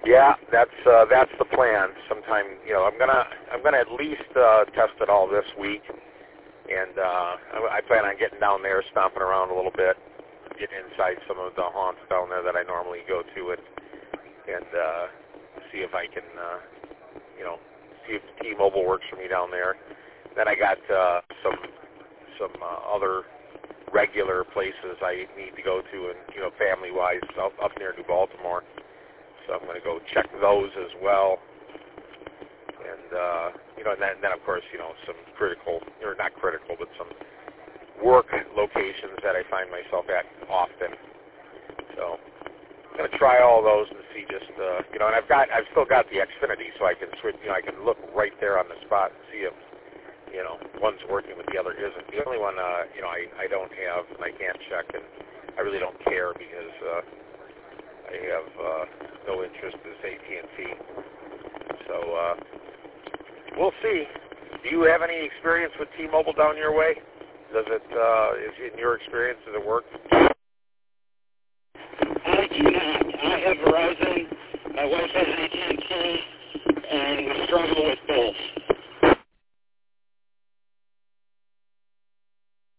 Yeah, that's the plan. Sometime, I'm gonna at least test it all this week, and I plan on getting down there, stomping around a little bit, getting inside some of the haunts down there that I normally go to, and see if I can, see if T-Mobile works for me down there. Then I got some other regular places I need to go to, and family-wise, up near New Baltimore. So I'm going to go check those as well. And and then of course, some critical, or not critical, but some work locations that I find myself at often. So I'm going to try all those and see just, and I've still got the Xfinity, so I can switch, I can look right there on the spot and see if, one's working but the other isn't. The only one, I don't have and I can't check, and I really don't care because I have no interest in AT&T. So we'll see. Do you have any experience with T-Mobile down your way? Does it, in your experience, does it work? I do not. I have Verizon. My wife has